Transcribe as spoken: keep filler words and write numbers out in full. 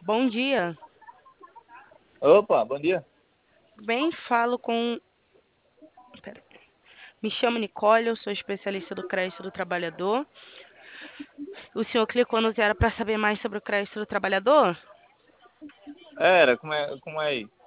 Bom dia. Opa, bom dia. Bem, falo com. Pera. Me chamo Nicole, eu sou especialista do crédito do trabalhador. O senhor clicou no zero para saber mais sobre o crédito do trabalhador? Era, como é, como é aí?